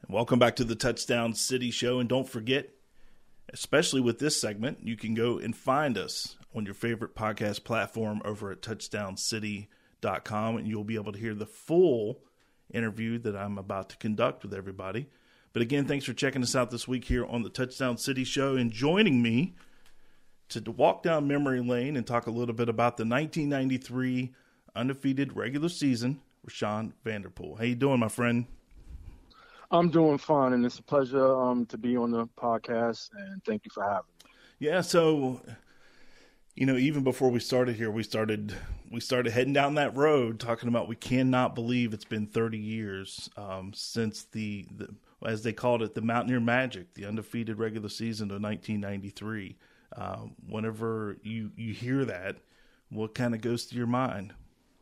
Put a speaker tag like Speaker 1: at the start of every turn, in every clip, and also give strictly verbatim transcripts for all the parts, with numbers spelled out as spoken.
Speaker 1: Welcome back to the Touchdown City Show. And don't forget, especially with this segment, you can go and find us on your favorite podcast platform over at touchdown city dot com, and you'll be able to hear the full interview that I'm about to conduct with everybody. But again, thanks for checking us out this week here on the Touchdown City Show and joining me to walk down memory lane and talk a little bit about the nineteen ninety-three undefeated regular season, Rashawn Vanderpool. How you doing, my friend?
Speaker 2: I'm doing fine, and it's a pleasure um, to be on the podcast, and thank you for having me.
Speaker 1: Yeah, so, you know, even before we started here, we started we started heading down that road talking about we cannot believe it's been thirty years um, since the, the, as they called it, the Mountaineer Magic, the undefeated regular season of nineteen ninety-three. Uh, whenever you, you hear that, what kind of goes through your mind?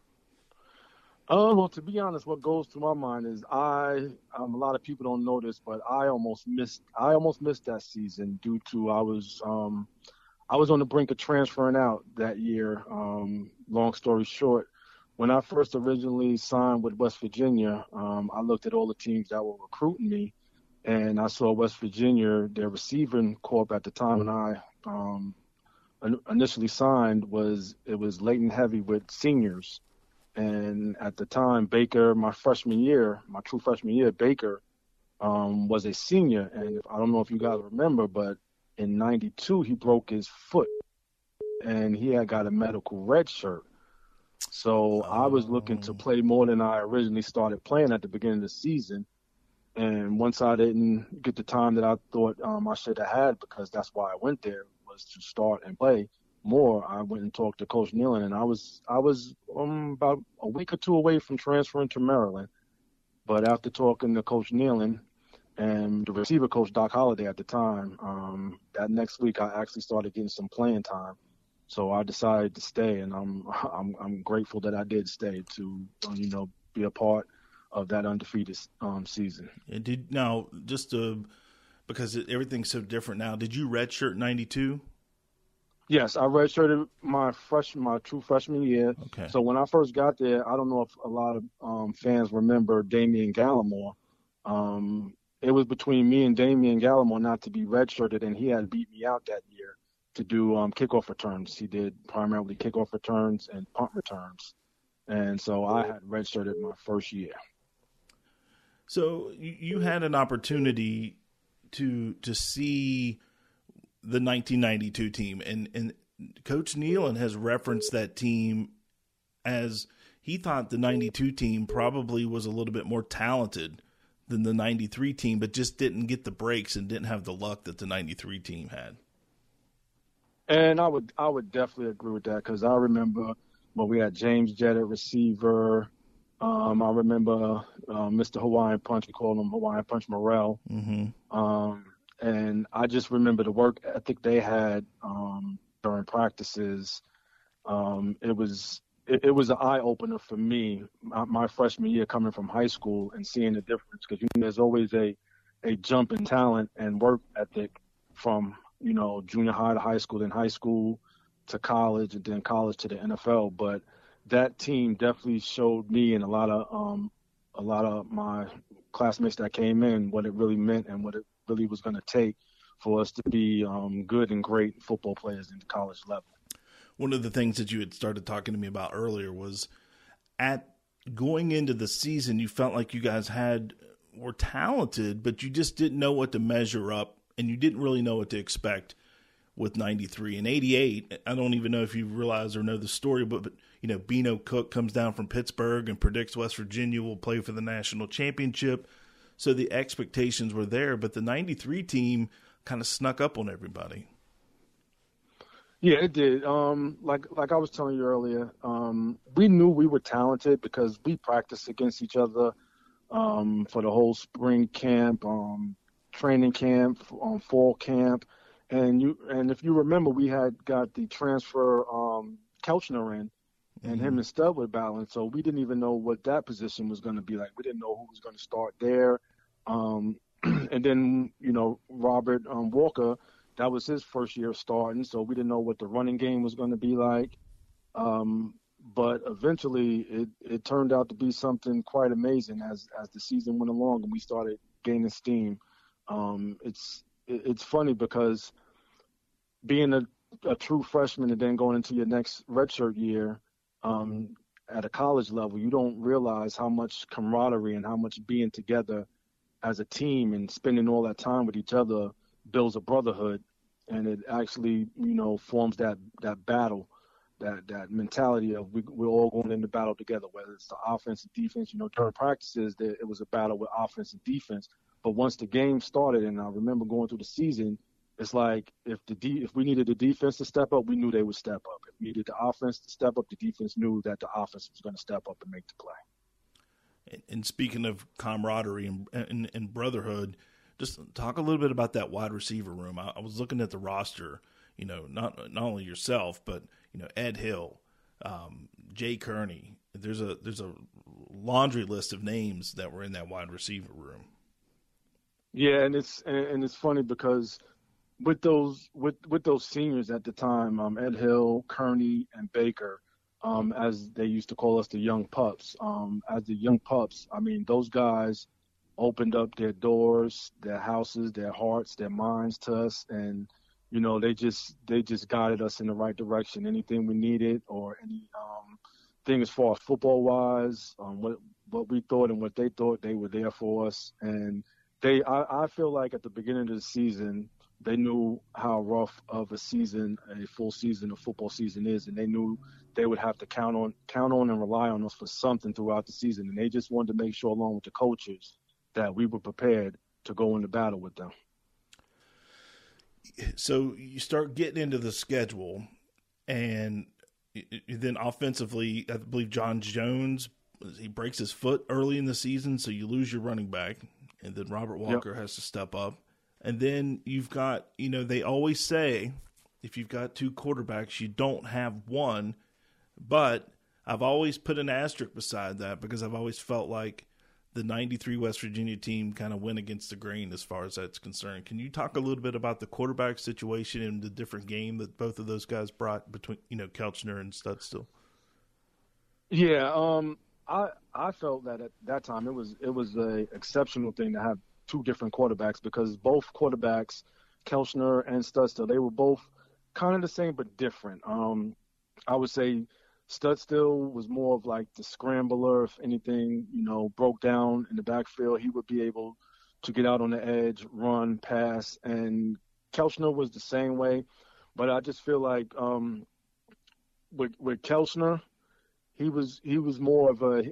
Speaker 2: Uh, well, to be honest, what goes through my mind is I, um, a lot of people don't know this, but I almost missed, I almost missed that season due to I was, um, I was on the brink of transferring out that year. Um, long story short, when I first originally signed with West Virginia, um, I looked at all the teams that were recruiting me, and I saw West Virginia, their receiving corps at the time, and I um, initially signed was it was laden heavy with seniors. And at the time, Baker, my freshman year, my true freshman year, Baker um, was a senior. And if, I don't know if you guys remember, but in ninety-two, he broke his foot and he had got a medical red shirt. So I was looking to play more than I originally started playing at the beginning of the season. And once I didn't get the time that I thought um, I should have had, because that's why I went there, was to start and play more, I went and talked to Coach Nealon, and I was I was um, about a week or two away from transferring to Maryland. But after talking to Coach Nealon and the receiver coach, Doc Holliday, at the time, um, that next week I actually started getting some playing time. So I decided to stay, and I'm I'm, I'm grateful that I did stay to you know be a part of that undefeated um, season.
Speaker 1: And did now just to, because everything's so different now. Did you redshirt ninety-two?
Speaker 2: Yes, I redshirted my freshman, my true freshman year.
Speaker 1: Okay.
Speaker 2: So when I first got there, I don't know if a lot of um, fans remember Damian Gallimore. Um, it was between me and Damian Gallimore not to be redshirted, and he had beat me out that year to do um, kickoff returns. He did primarily kickoff returns and punt returns, and so I had redshirted my first year.
Speaker 1: So you had an opportunity to to see the nineteen ninety-two team, and, and Coach Nealon has referenced that team as he thought the ninety-two team probably was a little bit more talented than the ninety-three team, but just didn't get the breaks and didn't have the luck that the ninety-three team had.
Speaker 2: And I would I would definitely agree with that, because I remember when we had James Jett at receiver. Um, I remember uh, Mister Hawaiian Punch, we called him Hawaiian Punch Morrell.
Speaker 1: Mm-hmm.
Speaker 2: Um, And I just remember the work ethic they had um, during practices. Um, it was it, it was an eye opener for me, my, my freshman year coming from high school and seeing the difference, because you know, there's always a a jump in talent and work ethic from you know junior high to high school, then high school to college, and then college to the N F L. But that team definitely showed me and a lot of um, a lot of my classmates that came in what it really meant and what it really was going to take for us to be um, good and great football players in the college level.
Speaker 1: One of the things that you had started talking to me about earlier was at going into the season, you felt like you guys had were talented, but you just didn't know what to measure up, and you didn't really know what to expect with ninety-three and eighty-eight. I don't even know if you realize or know the story, but, but you know, Beano Cook comes down from Pittsburgh and predicts West Virginia will play for the national championship. So the expectations were there, but the ninety-three team kind of snuck up on everybody.
Speaker 2: Yeah, it did. Um, like like I was telling you earlier, um, we knew we were talented because we practiced against each other um, for the whole spring camp, um, training camp, um, fall camp, and you and if you remember, we had got the transfer um, Kelchner in, and mm-hmm. him and Stubb were battling, so we didn't even know what that position was going to be like. We didn't know who was going to start there. Um, and then, you know, Robert um, Walker, that was his first year starting, so we didn't know what the running game was going to be like. Um, but eventually it, it turned out to be something quite amazing as, as the season went along and we started gaining steam. Um, it's it's funny because being a, a true freshman and then going into your next redshirt year um, at a college level, you don't realize how much camaraderie and how much being together as a team and spending all that time with each other builds a brotherhood, and it actually, you know, forms that that battle, that that mentality of we, we're all going into battle together, whether it's the offense and defense. You know, during practices, there, it was a battle with offense and defense. But once the game started, and I remember going through the season, it's like if the de- if we needed the defense to step up, we knew they would step up. If we needed the offense to step up, the defense knew that the offense was going to step up and make the play.
Speaker 1: And, and speaking of camaraderie and, and, and brotherhood, just talk a little bit about that wide receiver room. I, I was looking at the roster, you know, not not only yourself, but, you know, Ed Hill, um, Jay Kearney. There's a there's a laundry list of names that were in that wide receiver room.
Speaker 2: Yeah, and it's and, and it's funny because with those with, with those seniors at the time, um, Ed Hill, Kearney, and Baker, um, as they used to call us, the young pups. Um, as the young pups, I mean, those guys opened up their doors, their houses, their hearts, their minds to us, and you know, they just they just guided us in the right direction. Anything we needed, or any um, thing as far as football wise, um, what what we thought and what they thought, they were there for us. And they, I, I feel like at the beginning of the season, they knew how rough of a season, a full season of football season is, and they knew they would have to count on count on and rely on us for something throughout the season. And they just wanted to make sure, along with the coaches, that we were prepared to go into battle with them.
Speaker 1: So you start getting into the schedule, and then offensively, I believe John Jones, he breaks his foot early in the season, so you lose your running back, and then Robert Walker yep. has to step up. And then you've got, you know, they always say if you've got two quarterbacks, you don't have one, but I've always put an asterisk beside that because I've always felt like the ninety-three West Virginia team kind of went against the grain as far as that's concerned. Can you talk a little bit about the quarterback situation and the different game that both of those guys brought between, you know, Kelchner and Studstill?
Speaker 2: Yeah, um, I I felt that at that time it was it was a exceptional thing to have two different quarterbacks because both quarterbacks, Kelchner and Studstill, they were both kind of the same but different. Um, I would say Studstill was more of like the scrambler. If anything, you know, broke down in the backfield, he would be able to get out on the edge, run, pass. And Kelchner was the same way. But I just feel like um, with with Kelchner, he was he was more of a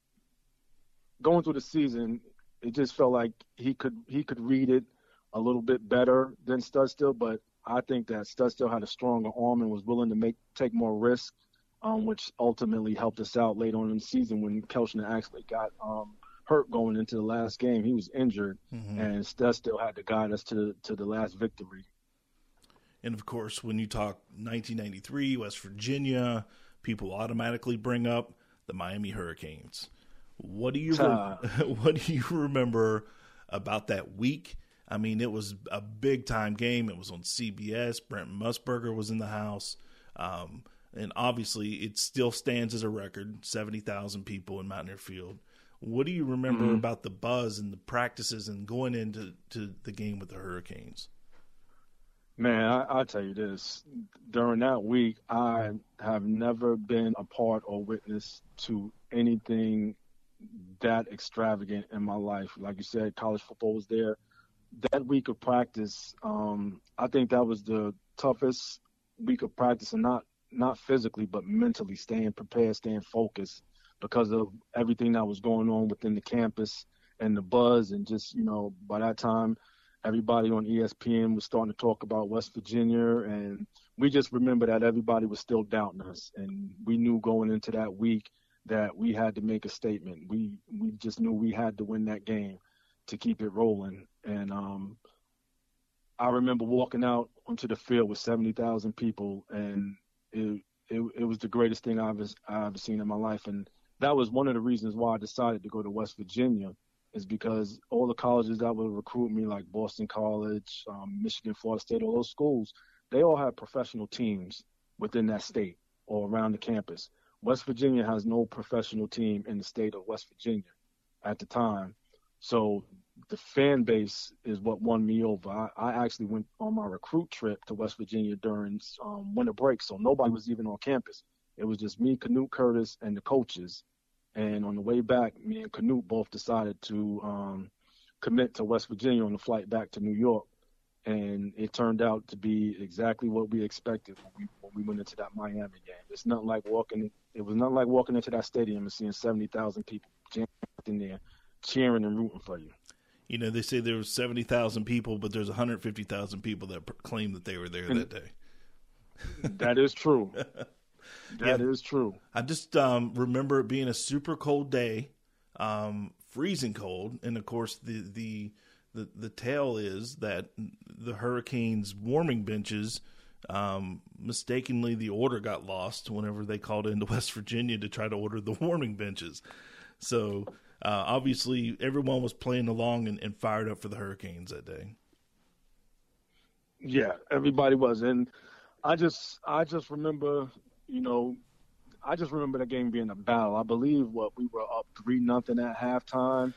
Speaker 2: going through the season. It just felt like he could he could read it a little bit better than Studstill. But I think that Studstill had a stronger arm and was willing to make take more risks. Um, which ultimately helped us out late on in the season when Kelchner actually got um, hurt going into the last game. He was injured, mm-hmm. and Studstill had to guide us to to the last victory.
Speaker 1: And, of course, when you talk nineteen ninety-three, West Virginia, people automatically bring up the Miami Hurricanes. What do you uh, what do you remember about that week? I mean, it was a big-time game. It was on C B S. Brent Musburger was in the house. Um And obviously, it still stands as a record, seventy thousand people in Mountaineer Field. What do you remember mm-hmm. about the buzz and the practices and going into to the game with the Hurricanes?
Speaker 2: Man, I, I'll tell you this. During that week, I have never been a part or witness to anything that extravagant in my life. Like you said, college football was there. That week of practice, um, I think that was the toughest week of practice, and not not physically, but mentally, staying prepared, staying focused because of everything that was going on within the campus and the buzz. And just, you know, by that time, everybody on E S P N was starting to talk about West Virginia. And we just remember that everybody was still doubting us. And we knew going into that week that we had to make a statement. We, we just knew we had to win that game to keep it rolling. And um, I remember walking out onto the field with seventy thousand people, and It, it it was the greatest thing I've I've seen in my life, and that was one of the reasons why I decided to go to West Virginia, is because all the colleges that would recruit me, like Boston College, um, Michigan, Florida State, all those schools, they all have professional teams within that state or around the campus. West Virginia has no professional team in the state of West Virginia at the time, so the fan base is what won me over. I, I actually went on my recruit trip to West Virginia during um, winter break, so nobody was even on campus. It was just me, Canute Curtis, and the coaches. And on the way back, me and Canute both decided to um, commit to West Virginia on the flight back to New York. And it turned out to be exactly what we expected when we, when we went into that Miami game. It's nothing like walking. It was nothing like walking into that stadium and seeing seventy thousand people jammed in there, cheering and rooting for you.
Speaker 1: You know, they say there were seventy thousand people, but there's one hundred fifty thousand people that claim that they were there and that day.
Speaker 2: That is true. That yeah. is true.
Speaker 1: I just um, remember it being a super cold day, um, freezing cold, and of course the the the, the tale is that the Hurricanes' warming benches, um, mistakenly the order got lost whenever they called into West Virginia to try to order the warming benches. So uh, obviously everyone was playing along and, and fired up for the Hurricanes that day.
Speaker 2: Yeah, everybody was, and I just I just remember. You know, I just remember the game being a battle. I believe what we were up three nothing at halftime,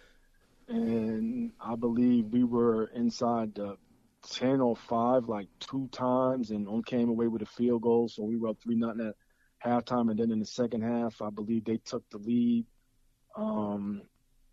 Speaker 2: and I believe we were inside the ten or five like two times, and only came away with a field goal. So we were up three nothing at halftime, and then in the second half, I believe they took the lead, um,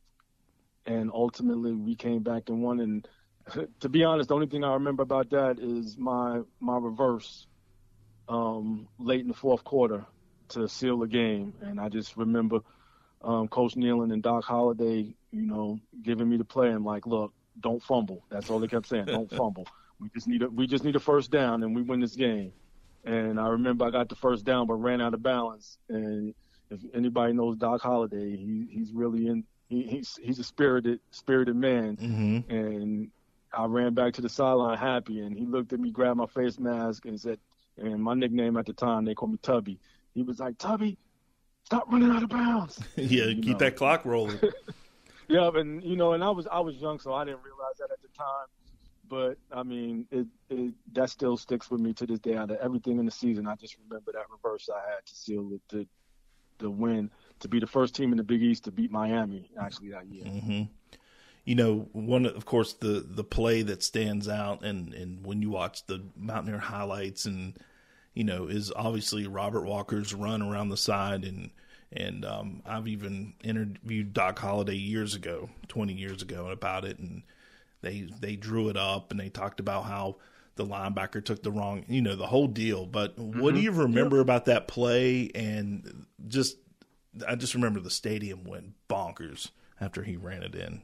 Speaker 2: and ultimately we came back and won. And to be honest, the only thing I remember about that is my my reverse. Um, late in the fourth quarter to seal the game. And I just remember um, Coach Nealon and Doc Holliday, you know, giving me the play. I'm like, look, don't fumble. That's all they kept saying. Don't fumble. We just need a, we just need a first down and we win this game. And I remember I got the first down but ran out of balance. And if anybody knows Doc Holliday, he, he's really in he, he's he's a spirited spirited man.
Speaker 1: Mm-hmm.
Speaker 2: And I ran back to the sideline happy, and he looked at me, grabbed my face mask, and said, and my nickname at the time, they called me Tubby. He was like, Tubby, stop running out of bounds.
Speaker 1: yeah, you keep know. that clock rolling.
Speaker 2: yeah, and you know, and I was I was young, so I didn't realize that at the time. But I mean, it, it that still sticks with me to this day. Out of everything in the season, I just remember that reverse I had to seal it, the the win, to be the first team in the Big East to beat Miami actually that year.
Speaker 1: Mm-hmm. You know, one of course the the play that stands out, and and when you watch the Mountaineer highlights, and you know, is obviously Robert Walker's run around the side, and and um, I've even interviewed Doc Holliday years ago, twenty years ago, about it, and they they drew it up and they talked about how the linebacker took the wrong, you know, the whole deal. But mm-hmm. what do you remember yep. about that play? And just I just remember the stadium went bonkers after he ran it in.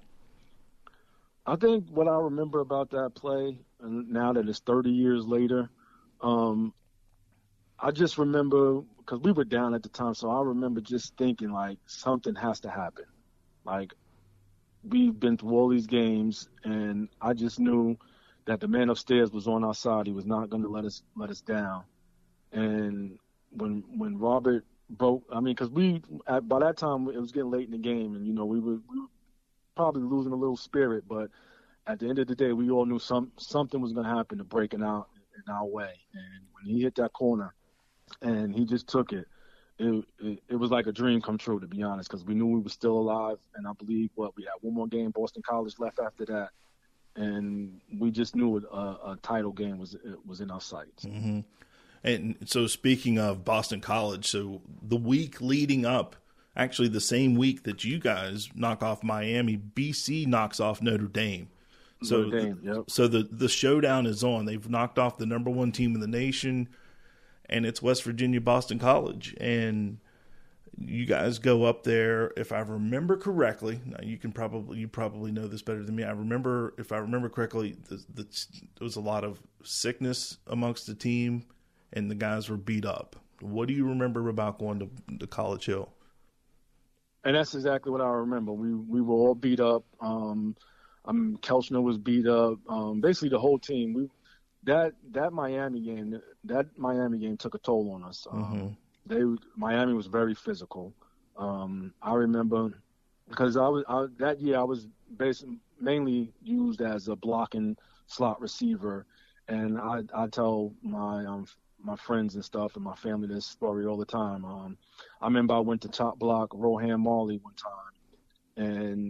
Speaker 2: I think what I remember about that play, and now that it's thirty years later, um, I just remember, because we were down at the time, so I remember just thinking, like, something has to happen. Like, we've been through all these games, and I just knew that the man upstairs was on our side. He was not going to let us let us down. And when when Robert broke, I mean, because we, at, by that time, it was getting late in the game, and, you know, we were, we were probably losing a little spirit, but at the end of the day, we all knew some something was going to happen to breaking out in our way. And when he hit that corner and he just took it, it it, it was like a dream come true, to be honest, because we knew we were still alive. And I believe what we had one more game, Boston College left after that, and we just knew a, a title game was was in our sights.
Speaker 1: Mm-hmm. And so, speaking of Boston College, so the week leading up. Actually, the same week that you guys knock off Miami, B C knocks off Notre Dame. So,
Speaker 2: Notre Dame, yep.
Speaker 1: so the the showdown is on. They've knocked off the number one team in the nation, and it's West Virginia Boston College. And you guys go up there. If I remember correctly, now you can probably you probably know this better than me. I remember, if I remember correctly, the, the, there was a lot of sickness amongst the team, and the guys were beat up. What do you remember about going to, to College Hill?
Speaker 2: And that's exactly what I remember. We we were all beat up. Um, um, Kelchner was beat up. Um, basically, the whole team. We that that Miami game. That Miami game took a toll on us. Um,
Speaker 1: mm-hmm.
Speaker 2: They Miami was very physical. Um, I remember because I was I, that year I was basically mainly used as a blocking slot receiver, and I I tell my um. my friends and stuff and my family this story all the time. Um, I remember I went to top block Rohan Marley one time, and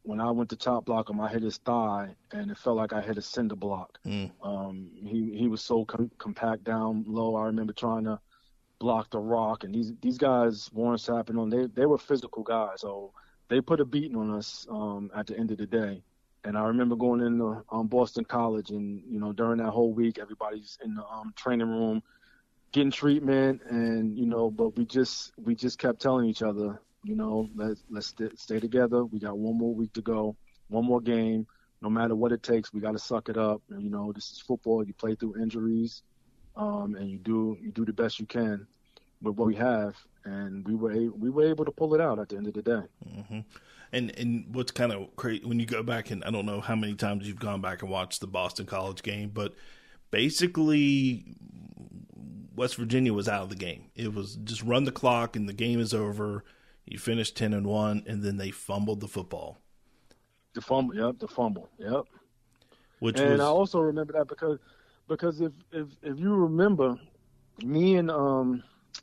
Speaker 2: when I went to top block him, I hit his thigh, and it felt like I hit a cinder block.
Speaker 1: Mm.
Speaker 2: Um, he he was so com- compact down low. I remember trying to block the rock, and these these guys weren't sapping on. They they were physical guys, so they put a beating on us um, at the end of the day. And I remember going into um, Boston College, and you know during that whole week, everybody's in the um, training room getting treatment, and you know, but we just we just kept telling each other, you know, let's let's st- stay together. We got one more week to go, one more game. No matter what it takes, we got to suck it up. And, you know, this is football. You play through injuries, um, and you do you do the best you can with what we have. And we were a- we were able to pull it out at the end of the day.
Speaker 1: Mm-hmm. And and what's kind of crazy when you go back, and I don't know how many times you've gone back and watched the Boston College game, but basically West Virginia was out of the game. It was just run the clock and the game is over. You finished ten and one, and then they fumbled the football.
Speaker 2: The fumble, yep, the fumble, yep.
Speaker 1: Which
Speaker 2: and
Speaker 1: was,
Speaker 2: I also remember that because because if if if you remember, me and um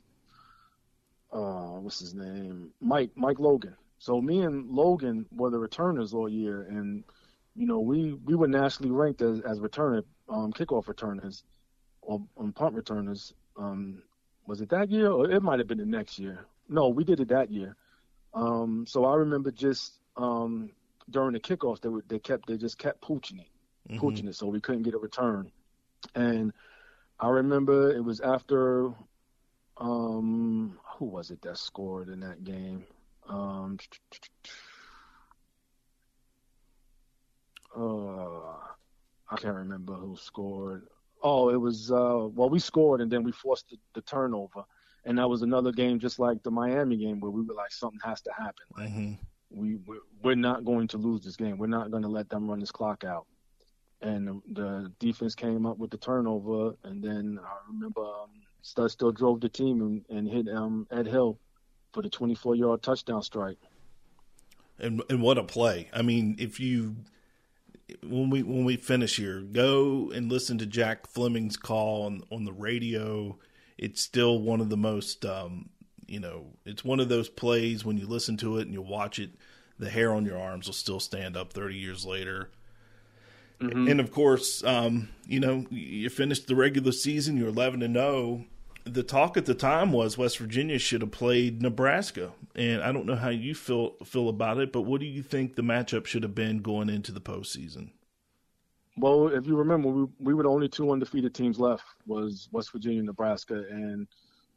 Speaker 2: uh what's his name Mike Mike Logan. So me and Logan were the returners all year, and you know we we were nationally ranked as as returner um kickoff returners or um, punt returners. Um, was it that year or it might have been the next year? No, we did it that year. Um, so I remember just um, during the kickoffs, they were, they kept they just kept pooching it,
Speaker 1: mm-hmm.
Speaker 2: pooching it, so we couldn't get a return. And I remember it was after um, who was it that scored in that game? Um, uh, I can't remember who scored. Oh, it was uh, well, we scored and then we forced the, the turnover. And that was another game just like the Miami game where we were like, something has to happen. Like,
Speaker 1: mm-hmm.
Speaker 2: we, we're, we're not going to lose this game. We're not going to let them run this clock out. And the, the defense came up with the turnover. And then I remember um, Stud still drove the team and, and hit um, Ed Hill for the twenty-four-yard touchdown strike.
Speaker 1: And and what a play. I mean, if you when we when we finish here, go and listen to Jack Fleming's call on, on the radio. It's still one of the most, um, you know, it's one of those plays when you listen to it and you watch it, the hair on your arms will still stand up thirty years later. Mm-hmm. And, of course, um, you know, you finished the regular season, you're eleven and oh. The talk at the time was West Virginia should have played Nebraska. And I don't know how you feel feel about it, but what do you think the matchup should have been going into the postseason?
Speaker 2: Well, if you remember, we, we were the only two undefeated teams left, was West Virginia and Nebraska, and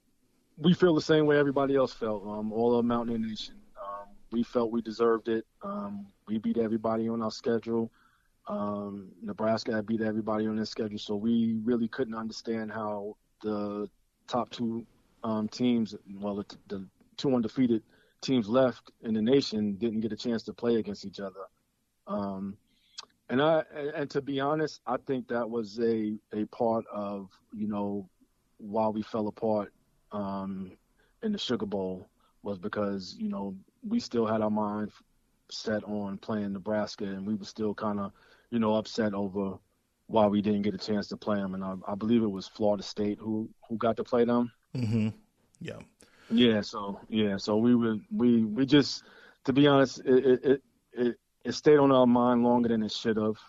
Speaker 2: we feel the same way everybody else felt, um, all of Mountaineer Nation. Um, we felt we deserved it. Um, we beat everybody on our schedule. Um, Nebraska had beat everybody on their schedule, so we really couldn't understand how the top two um, teams, well, the, the two undefeated teams left in the nation didn't get a chance to play against each other. Um, And I and to be honest, I think that was a, a part of, you know, why we fell apart um, in the Sugar Bowl was because, you know, we still had our mind set on playing Nebraska, and we were still kind of, you know, upset over why we didn't get a chance to play them. And I, I believe it was Florida State who, who got to play them.
Speaker 1: Mm-hmm. Yeah.
Speaker 2: Yeah. So yeah. So we were we we just, to be honest, it it it. it It stayed on our mind longer than it should have,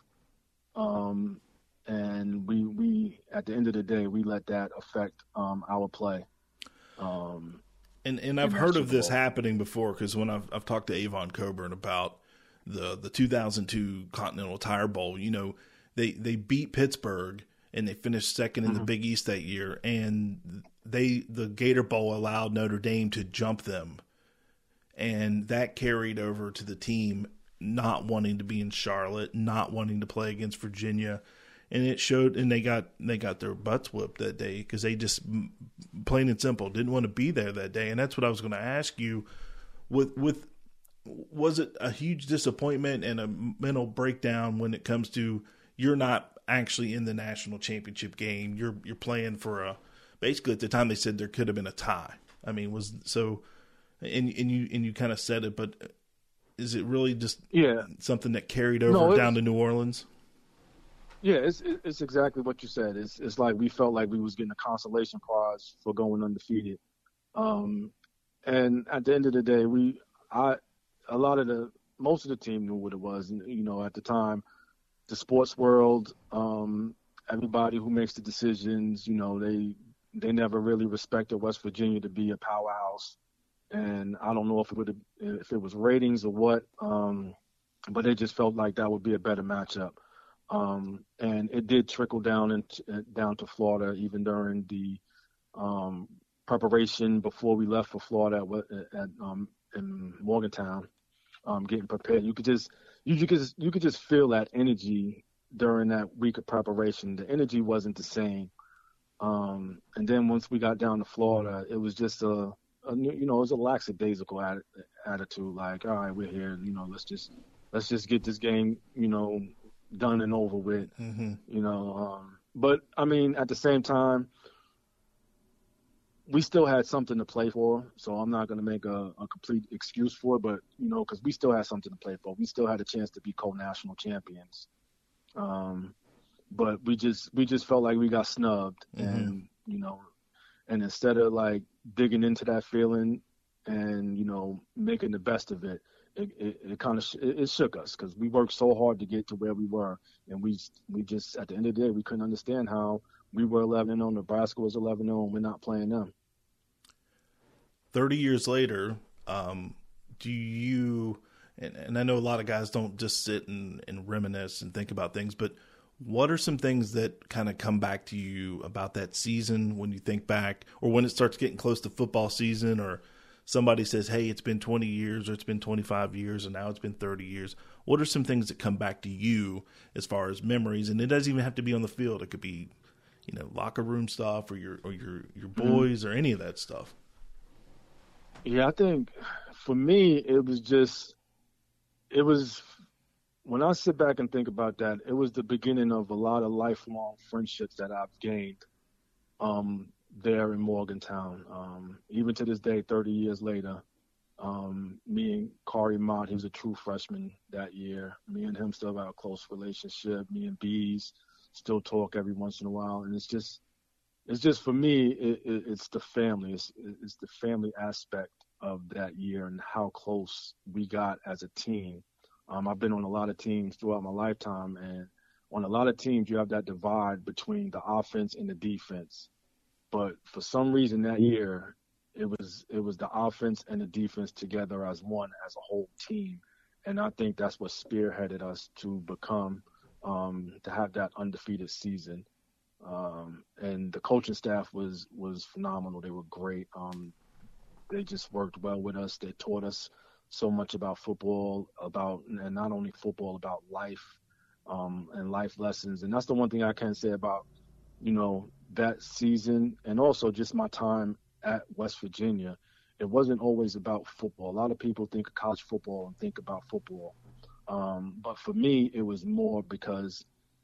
Speaker 2: um, and we we at the end of the day we let that affect um, our play. Um,
Speaker 1: and and I've heard of this happening before because when I've I've talked to Avon Coburn about the the two thousand two Continental Tire Bowl, you know, they they beat Pittsburgh and they finished second in mm-hmm. the Big East that year, and they the Gator Bowl allowed Notre Dame to jump them, and that carried over to the team not wanting to be in Charlotte, not wanting to play against Virginia, and it showed. And they got they got their butts whooped that day because they just plain and simple didn't want to be there that day. And that's what I was going to ask you. With with was it a huge disappointment and a mental breakdown when it comes to you're not actually in the national championship game? You're you're playing for a basically at the time they said there could have been a tie. I mean, was so, and and you and you kind of said it, but. Is it really just
Speaker 2: yeah.
Speaker 1: something that carried over
Speaker 2: no,
Speaker 1: down to New Orleans?
Speaker 2: Yeah, it's it's exactly what you said. It's it's like we felt like we was getting a consolation prize for going undefeated. Um, and at the end of the day, we I a lot of the most of the team knew what it was. And, you know, at the time, the sports world, um, everybody who makes the decisions, you know, they they never really respected West Virginia to be a powerhouse. And I don't know if it would if it was ratings or what, um, but they just felt like that would be a better matchup. Um, and it did trickle down into, down to Florida, even during the um, preparation before we left for Florida at, at um, in Morgantown, um, getting prepared. You could just you, you could just, you could just feel that energy during that week of preparation. The energy wasn't the same. Um, and then once we got down to Florida, it was just a, a you know, it was a lackadaisical at, attitude. Like, all right, we're here. You know, let's just let's just get this game, you know, done and over with.
Speaker 1: Mm-hmm.
Speaker 2: You know, um, but I mean, at the same time, we still had something to play for. So I'm not going to make a, a complete excuse for it, but you know, because we still had something to play for. We still had a chance to be co-national champions. Um, but we just we just felt like we got snubbed, mm-hmm. and you know, and instead of like digging into that feeling and you know making the best of it, it it, it kind of sh- it, it shook us because we worked so hard to get to where we were, and we we just at the end of the day we couldn't understand how we were eleven and oh, Nebraska was eleven and oh, and we're not playing them.
Speaker 1: Thirty years later, um, do you? And, and I know a lot of guys don't just sit and, and reminisce and think about things, but what are some things that kind of come back to you about that season when you think back, or when it starts getting close to football season, or somebody says, hey, it's been twenty years or it's been twenty-five years and now it's been thirty years. What are some things that come back to you as far as memories? And it doesn't even have to be on the field. It could be, you know, locker room stuff or your, or your, your boys mm-hmm. or any of that stuff.
Speaker 2: Yeah, I think for me, it was just, it was, when I sit back and think about that, it was the beginning of a lot of lifelong friendships that I've gained um, there in Morgantown. Um, even to this day, thirty years later, um, me and Kari Mott, he was a true freshman that year. Me and him still have a close relationship. Me and Bees still talk every once in a while. And it's just, it's just for me, it, it, it's the family. It's, it's the family aspect of that year and how close we got as a team. Um, I've been on a lot of teams throughout my lifetime, and on a lot of teams, you have that divide between the offense and the defense. But for some reason that year, it was it was the offense and the defense together as one, as a whole team. And I think that's what spearheaded us to become, um, to have that undefeated season. Um, and the coaching staff was, was phenomenal. They were great. Um, they just worked well with us. They taught us so much about football, about, and not only football, about life, um, and life lessons. And that's the one thing I can say about, you know, that season, and also just my time at West Virginia. It wasn't always about football. A lot of people think of college football and think about football. Um, but for me, it was more because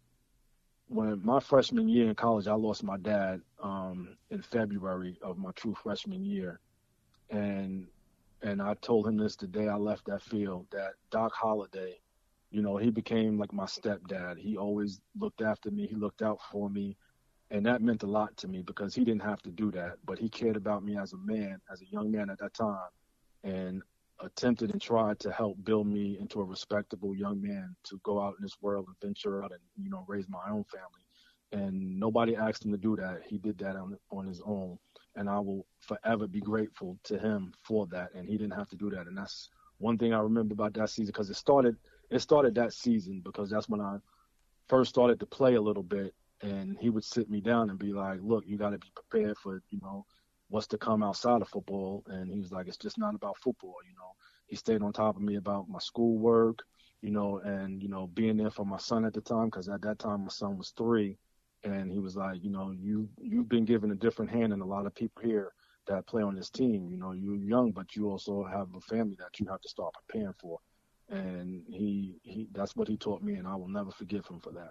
Speaker 2: when my freshman year in college, I lost my dad um, in February of my true freshman year. And And I told him this the day I left that field, that Doc Holliday, you know, he became like my stepdad. He always looked after me. He looked out for me. And that meant a lot to me because he didn't have to do that. But he cared about me as a man, as a young man at that time, and attempted and tried to help build me into a respectable young man to go out in this world and venture out and, you know, raise my own family. And nobody asked him to do that. He did that on, on his own. And I will forever be grateful to him for that. And he didn't have to do that. And that's one thing I remember about that season, because it started, it started that season because that's when I first started to play a little bit. And he would sit me down and be like, look, you got to be prepared for, you know, what's to come outside of football. And he was like, it's just not about football. You know, he stayed on top of me about my schoolwork, you know, and, you know, being there for my son at the time, because at that time my son was three. And he was like, you know, you, you've been given a different hand than a lot of people here that play on this team. You know, you're young, but you also have a family that you have to start preparing for. And he, he that's what he taught me, and I will never forgive him for that.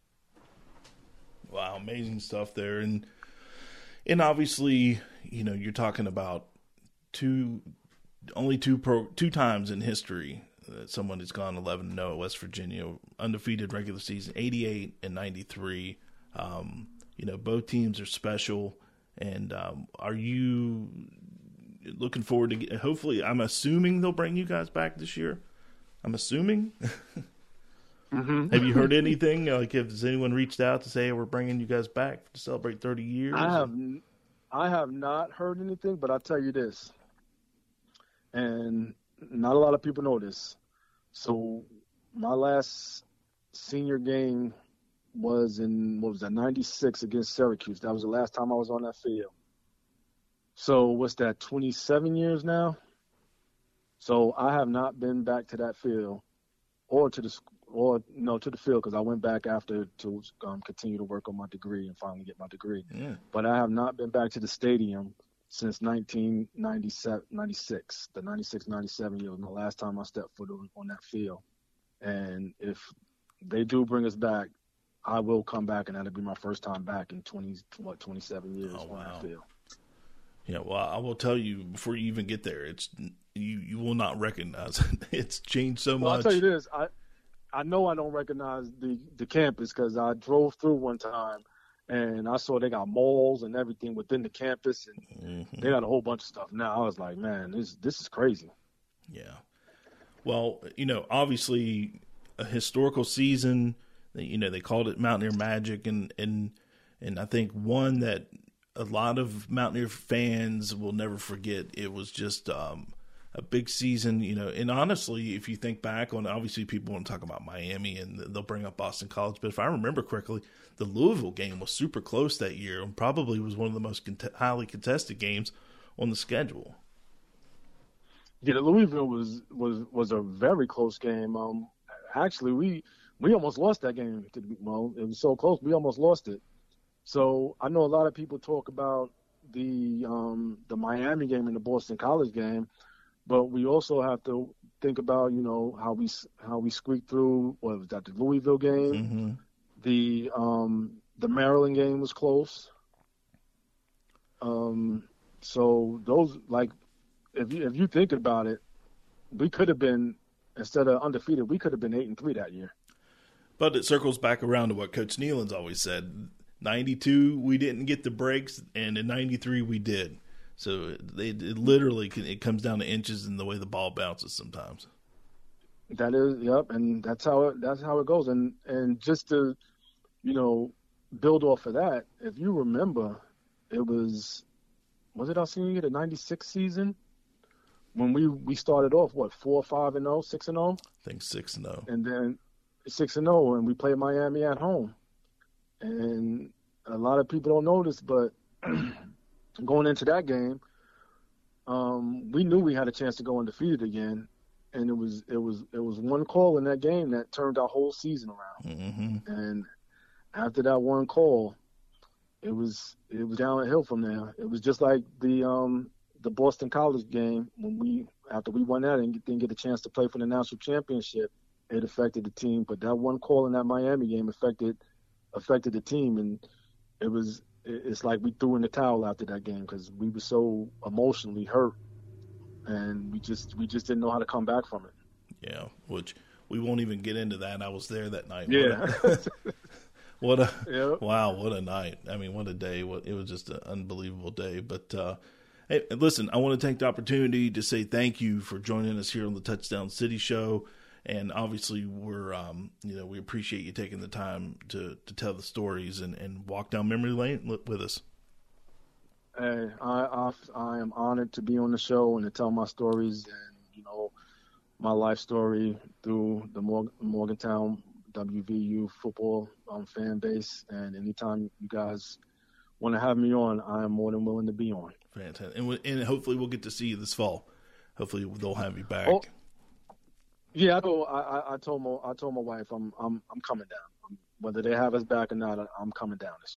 Speaker 1: Wow, amazing stuff there. And and obviously, you know, you're talking about two, only two pro, two times in history that someone has gone eleven and oh at West Virginia, undefeated regular season, eighty-eight and ninety-three. Um, you know, both teams are special. And um, are you looking forward to get, hopefully, I'm assuming they'll bring you guys back this year? I'm assuming.
Speaker 2: Mm-hmm.
Speaker 1: Have you heard anything? Like, has anyone reached out to say, hey, we're bringing you guys back to celebrate thirty years?
Speaker 2: I have, I have not heard anything, but I'll tell you this, and not a lot of people know this. So my last senior game was in, what was that, ninety-six against Syracuse. That was the last time I was on that field. So what's that, twenty-seven years now? So I have not been back to that field or to the or no to the field because I went back after to um, continue to work on my degree and finally get my degree.
Speaker 1: Yeah.
Speaker 2: But I have not been back to the stadium since nineteen ninety-seven, ninety-six. The ninety-six ninety-seven year was the last time I stepped foot on, on that field. And if they do bring us back, I will come back, and that'll be my first time back in twenty what twenty-seven years
Speaker 1: oh,
Speaker 2: on
Speaker 1: wow.
Speaker 2: that field.
Speaker 1: Yeah, well, I will tell you before you even get there, it's you you will not recognize it. It's changed so
Speaker 2: Well,
Speaker 1: much.
Speaker 2: I'll tell you this, I I know I don't recognize the, the campus because I drove through one time and I saw they got malls and everything within the campus, and
Speaker 1: mm-hmm.
Speaker 2: they got a whole bunch of stuff. Now I was like, man, this this is crazy.
Speaker 1: Yeah. Well, you know, obviously a historical season. You know, they called it Mountaineer Magic, and and and I think one that a lot of Mountaineer fans will never forget. It was just um, a big season, you know, and honestly, if you think back on, obviously people want to talk about Miami and they'll bring up Boston College, but if I remember correctly, the Louisville game was super close that year and probably was one of the most cont- highly contested games on the schedule.
Speaker 2: Yeah, the Louisville was, was, was a very close game. Um, actually, we we almost lost that game. Well, it was so close, we almost lost it. So I know a lot of people talk about the um, the Miami game and the Boston College game, but we also have to think about, you know, how we how we squeaked through. What was that? The Louisville game,
Speaker 1: mm-hmm.
Speaker 2: the um, the Maryland game was close. Um, so those, like, if you if you think about it, we could have been, instead of undefeated, we could have been eight and three that year.
Speaker 1: But it circles back around to what Coach Nealon's always said. ninety-two, we didn't get the breaks, and in ninety-three, we did. So they, it literally can, it comes down to inches in the way the ball bounces sometimes.
Speaker 2: That is, yep, and that's how it that's how it goes. And and just to, you know, build off of that, if you remember, it was was it our senior year, the ninety-six season, when we we started off what four, five and zero, six and zero.
Speaker 1: I think six and zero.
Speaker 2: And then six and zero, and we played Miami at home. And a lot of people don't know this, but going into that game, um, we knew we had a chance to go undefeated again, and it was it was it was one call in that game that turned our whole season around.
Speaker 1: Mm-hmm.
Speaker 2: And after that one call, it was it was downhill from there. It was just like the um, the Boston College game when we after we won that and didn't get a chance to play for the national championship. It affected the team, but that one call in that Miami game affected. affected the team, and it was it's like we threw in the towel after that game because we were so emotionally hurt, and we just we just didn't know how to come back from it.
Speaker 1: Yeah, which we won't even get into that. I was there that night.
Speaker 2: Yeah.
Speaker 1: What a, what a
Speaker 2: yep.
Speaker 1: wow, what a night. I mean, what a day. What it was just an unbelievable day. But uh hey, listen, I want to take the opportunity to say thank you for joining us here on the Touchdown City Show. And obviously, we're um, you know we appreciate you taking the time to, to tell the stories and, and walk down memory lane with us.
Speaker 2: Hey, I, I I am honored to be on the show and to tell my stories and you know my life story through the Morgan, Morgantown W V U football um, fan base. And anytime you guys want to have me on, I am more than willing to be on.
Speaker 1: Fantastic, and, we, and hopefully we'll get to see you this fall. Hopefully they'll have you back.
Speaker 2: Oh. Yeah, I told I, I told my I told my wife I'm I'm I'm coming down. Whether they have us back or not, I'm coming down this